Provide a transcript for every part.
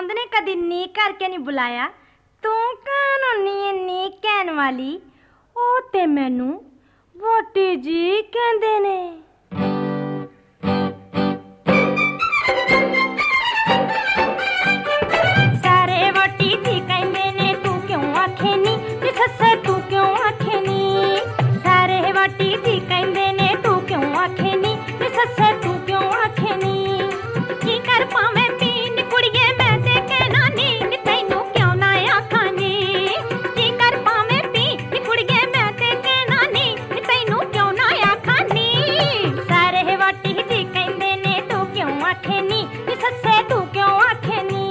ਚੌਂਦ ਨੇ ਕਦੀ ਨੀ ਕਰਕੇ ਨਹੀਂ ਬੁਲਾਇਆ। ਤੂੰ ਕਾਨੂੰਨੀ ਇੰਨੀ ਕਹਿਣ ਵਾਲੀ, ਉਹ ਤੇ ਮੈਨੂੰ ਵੋਟੀ ਜੀ ਕਹਿੰਦੇ ਨੇ। ਸਾਰੇ ਵੋਟੀ ਜੀ ਕਹਿੰਦੇ ਨੇ, ਤੂੰ ਕਿਉਂ ਆਖੇ ਨੀ ਨੀ ਸੱਸੇ, ਤੂੰ ਕਿਉਂ ਆਖੇ ਨੀ। ਸਾਰੇ ਵੋਟੀ ਜੀ ਕਹਿੰਦੇ ਨੇ, ਤੂੰ ਕਿਉਂ ਆਖੇ ਨੀ ਨੀ ਸੱਸੇ, ਤੂੰ ਕਿਉਂ ਆਖੇ ਨੀ। ਕੀ ਕਰ ਪਾਵੇਂ ਪੀ ਨੀ ਕੁੜੀਏ ਮੈਂ ਤੇ ਕਹਿਣਾ ਨੀ ਨੀ ਤੈਨੂੰ ਕਿਉਂ ਨਾ ਆਖਾਂ ਨੀ। ਕੀ ਕਰ ਪਾਵੇਂ ਪੀ ਨੀ ਕੁੜੀਏ ਮੈਂ ਤੇ ਕਹਿਣਾ ਨੀ ਨੀ ਤੈਨੂੰ ਕਿਉਂ ਨਾ ਆਖਾਂ ਨੀ। ਸਾਰੇ ਵੋਟੀ ਜੀ ਕਹਿੰਦੇ ਨੇ, ਤੂੰ ਕਿਉਂ ਆਖੇ ਨੀ ਨੀ ਸੱਸੇ, ਤੂੰ ਕਿਉਂ ਆਖੇ ਨੀ।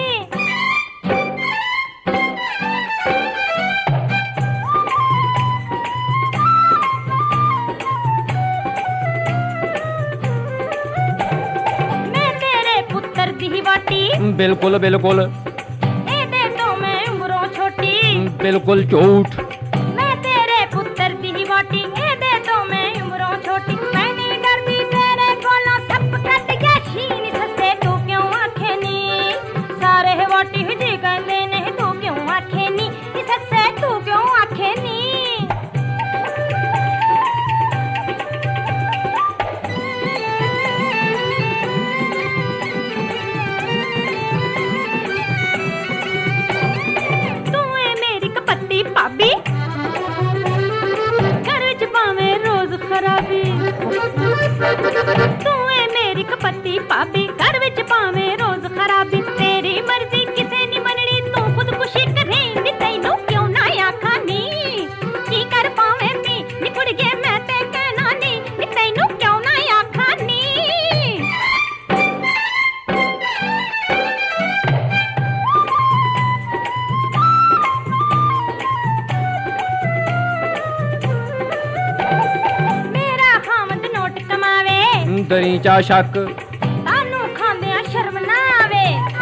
बिल्कुल बिल्कुल, ਇਹਦੇ ਤੋਂ ਮੈਂ ਉਮਰੋਂ ਛੋਟੀ। बिल्कुल झूठ। ਮੈਂ ਤੇਰੇ ਪੁੱਤਰ ਦੀ ਵੋਟੀ, ਇਹਦੇ ਤੋਂ ਮੈਂ ਉਮਰੋਂ ਛੋਟੀ। ਮੈਂ ਨਹੀਂ ਡਰਦੀ ਤੇਰੇ ਕੋਲੋਂ, ਸੱਪ ਕੱਟ ਗਿਆ ਛੀਨ ਸੱਸੇ, ਤੂੰ ਕਿਉਂ ਆਖੇ ਨੀ। ਸਾਰੇ ਵੋਟੀ ਜੀ ਕਹਿੰਦੇ ਨੇ, ਤੂੰ ਕਿਉਂ ਆਖੇ ਨੀ ਨੀ ਸੱਸੇ, ਤੂੰ ਕਿਉਂ ਆਖੇ ਨੀ। ਭਾਬੀ ਘਰ ਵਿੱਚ ਭਾਵੇਂ ਰੋਜ਼ ਖਰਾਬੀ, ਤੂੰ ਏ ਮੇਰੀ ਕਪੱਤੀ ਭਾਬੀ ਘਰ ਵਿੱਚ ਭਾਵੇਂ ਰੋਜ਼ ਖਰਾਬੀ। ਤੇਰੀ ਮਰਜ਼ੀ ਕਿਸੇ ਨੀ ਮੰਨਣੀ, ਤੂੰ ਖੁਦਕੁਸ਼ੀ ਕਰੇਂਗੀ ਤੈਨੂੰ ਕਿਉਂ ਨਾ ਆਖਾਂ ਨੀ। ਕੀ ਕਰ ਪਾਵੇਂ ਪੀ ਨੀ ਕੁੜੀਏ ਮੈਂ ਤੇ ਕਹਿਣਾ ਨੀ ਨੀ ਤੈਨੂੰ ਕਿਉਂ ਨਾ ਆਖਾਂ ਨੀ। ਦਰੀ ਚਾ ਸ਼ੱਕ, ਤਾਨੂੰ ਖਾਂਦਿਆਂ ਸ਼ਰਮ ਨਾ ਆਵੇ।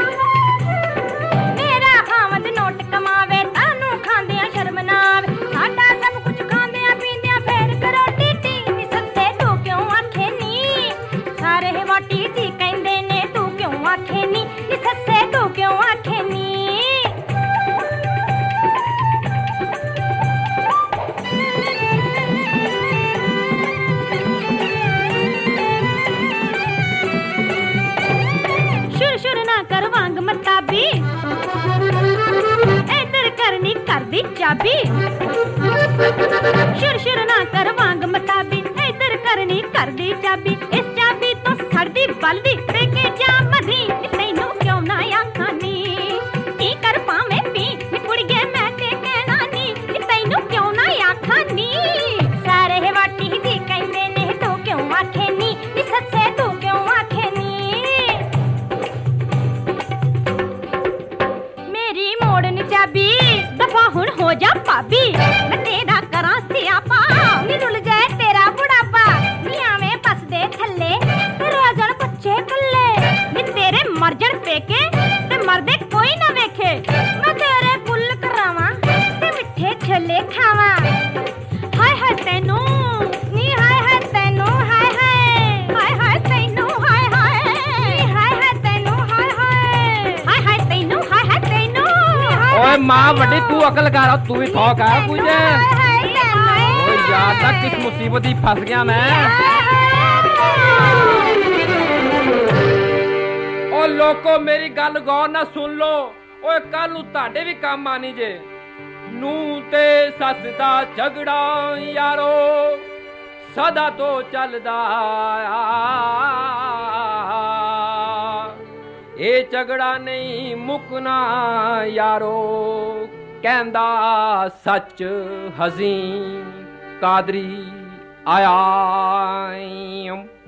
ਮੇਰਾ ਖਾਵਦ ਨੋਟ ਕਮਾਵੇ, ਤਾਨੂੰ ਖਾਂਦਿਆਂ ਸ਼ਰਮ ਨਾ ਆਵੇ। ਸਾਡਾ ਸਭ ਕੁਝ ਖਾਂਦਿਆਂ ਪੀਂਦਿਆਂ ਫੇਰ ਕਰੋ ਟੀਟੀ ਨੀ ਸੱਸੇ, ਤੂੰ ਕਿਉਂ ਆਖੇ ਨੀ। ਸਾਰੇ ਵੋਟੀ ਜੀ ਕਹਿੰਦੇ ਨੇ, ਤੂੰ ਕਿਉਂ ਆਖੇ ਨੀ ਨੀ ਸੱਸੇ, ਤੂੰ ਕਿਉਂ ਆਖੇ ਨੀ। ਇੱਧਰ ਕਰਨੀ ਕਰਦੀ ਚਾਬੀ, ਸ਼ੁਰ ਨਾ ਕਰ ਵਾਂਗ ਮਤਾਬੀ। ਇੱਧਰ ਕਰਨੀ ਕਰਦੀ ਚਾਬੀ, ਇਸ ਚਾਬੀ ਤੋਂ ਸੜਦੀ ਬਲਦੀ ਪੇਕੇ ਜਾ ਮਰੀ ਤੈਨੂੰ ਕਿਉਂ ਨਾ ਆਖਾਂ ਨੀ। ਕੀ ਕਰ ਪਾਵੇਂ ਪੀ ਨੀ ਕੁੜੀਏ ਮੈਂ ਤੇ ਕਹਿਣਾ ਨੀ ਨੀ ਤੈਨੂੰ ਕਿਉਂ ਨਾ ਆਖਾਂ ਨੀ। ਸਾਰੇ ਵਾਟੀ ਜੀ ਕਹਿੰਦੇ ਨੇ, ਤੂੰ ਕਿਉਂ ਆਖੇ ਨੀ ਨੀ ਸੱਸੇ, ਤੂੰ ਕਿਉਂ ਆਖੇ ਨੀ। ਚਾਬੀ ਦਫਾ ਹੁਣ ਹੋ ਜਾ ਭਾਬੀ, ਮੈਂ ਤੇਰਾ ਕਰਾਂ ਸਿਆਪਾ ਨੀ ਰੁੱਲ ਜਾਏ ਤੇਰਾ ਬੁਢਾਪਾ। ਨੀ ਆਵੇਂ ਪਸਦੇ ਥੱਲੇ ਰੋਜਣ ਬੱਚੇ ਕੱਲੇ, ਨੀ ਤੇਰੇ ਮਰਜਣ ਪੇਕੇ ਤੇ ਮਰਦੇ ਕੋਈ ਨਾ ਵੇਖੇ। ਮੈਂ ਤੇਰੇ ਫੁੱਲ ਕਰਾਵਾਂ ਤੇ ਮਿੱਠੇ ਛੋਲੇ ਖਾਵਾਂ। ਹਾਏ ਹਾਏ ਤੈਨੂੰ ਨੀ, ਹਾਏ ਹਾਏ ਤੈਨੂੰ, ਹਾਏ ਹਾਏ ਹਾਏ ਹਾਏ ਤੈਨੂੰ, ਹਾਏ ਹਾਏ ਹਾਏ ਹਾਏ ਤੈਨੂੰ, ਹਾਏ ਹਾਏ ਹਾਏ ਹਾਏ ਤੈਨੂੰ, ਹਾਏ ਹਾਏ ਤੈਨੂੰ। ओए माँ बड़ी तू अकल कर, तू भी थोक है कुछ। ओ यार तक किस मुसीबत ही फंस गया मैं। ओ लोको मेरी गल गौर ना सुन लो, ओए कल नूं तुहाडे भी काम आनी जे। नूं ते सस दा झगड़ा यारो सदा तो चलदा, ਇਹ ਝਗੜਾ ਨਹੀਂ ਮੁੱਕਣਾ ਯਾਰੋ। ਕਹਿੰਦਾ ਸੱਚ ਹਜ਼ੀਂ ਕਾਦਰੀ ਆਇਆ।